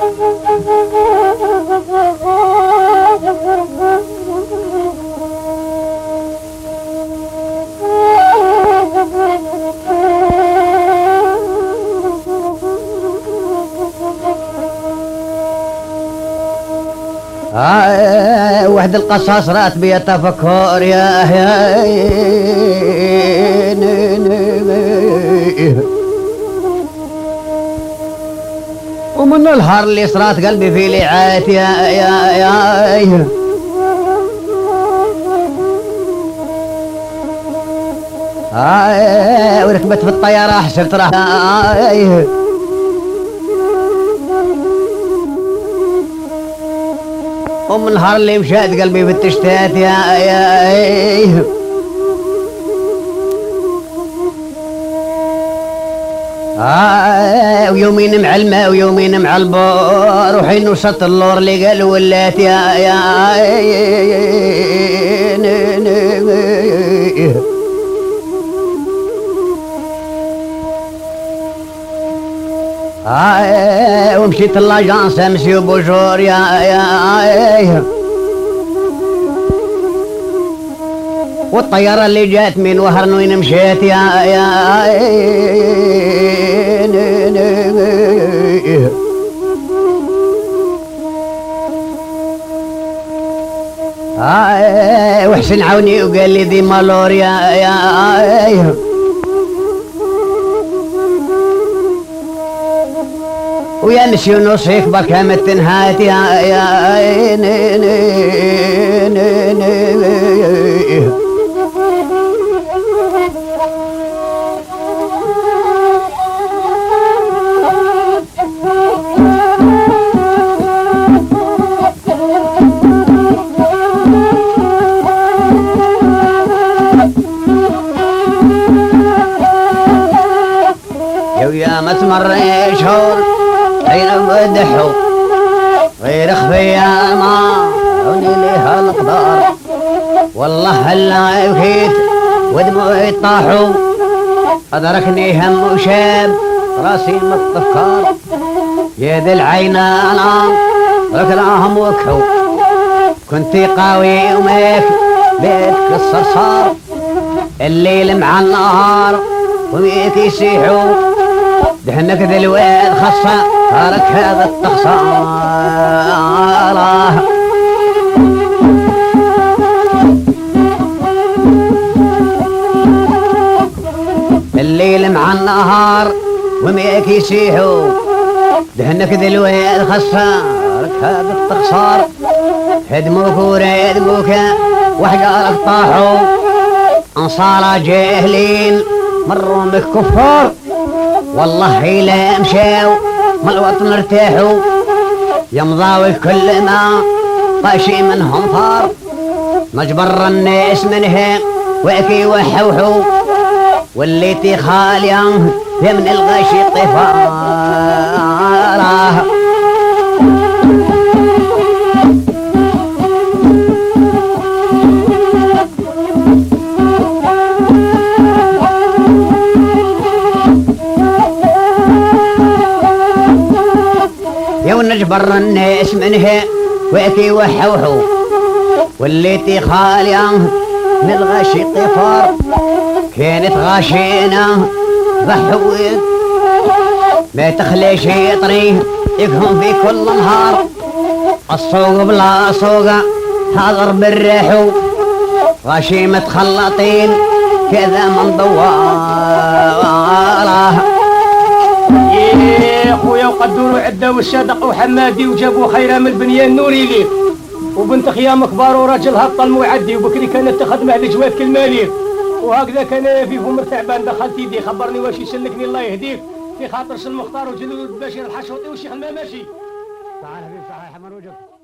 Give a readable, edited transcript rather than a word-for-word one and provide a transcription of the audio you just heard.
واحد القصاص رات بيتفكر يا ومن الهار اللي صرات قلبي في لعات يا وركبت في الطيارة حسبت راح ومن النهار اللي مشات قلبي في التشتات يا ويومين مع الماء ويومين مع البار وحين وصلت اللور اللي قال ولات يا ومشيت لاجانس امسي وبوجور يا والطيارة اللي جات من وهرن وين مشيت يا وحسن عوني وقال لي ذي مالور يا ويا نسي نصيك بكامت تنهات يا يا ما تمر شهور حين بدحوا غير خفيا ما عوني ليها القدار والله هلا بكيت ودموعي طاحوا أدركني هم وشاب راسي متفكر يد العين أنا ركناهم وكهو كنت قوي وميك بيتك الصرصار الليل مع النهار وميك يسيحوا دهنك ذا الواد خاصة هارك هذا التخسارة الليل مع النهار وميك يسيحوا دهنك ذا الواد خاصة هارك هذا التخسار هدموك وريدموك وحجارك طاحوا انصار جاهلين مروا بك كفار والله لا مشاو ما الوطن ارتاحوا يمضاوي كل ما طاشي منهم فار مجبر الناس منها واكي وحوحوا واللي خاليا من الغشي طفاره ونجبر الناس منها واكي وحوحوا واللي خاليا من الغشي طفار كانت غاشينا ضحوت ما تخلي شي طريق يفهم في كل نهار السوق بلا سوق حاضر بالريحو غاشي متخلطين كذا من دواره يا خويا وقدروا عده والشدق وحمادي وجابوا خيره من البنيان نوري ليك وبنت خيام كبار وراجلها الطلم وعدي وبكري كانت تخدمه لجواد كالمالير وهكذا كان في فمر تعبان دخلت يدي خبرني واش يسلكني الله يهديك في خاطر المختار وجلود بشير الحشوطي والشيخ المماشي. تعال حبيبي تعال حمر وجهك.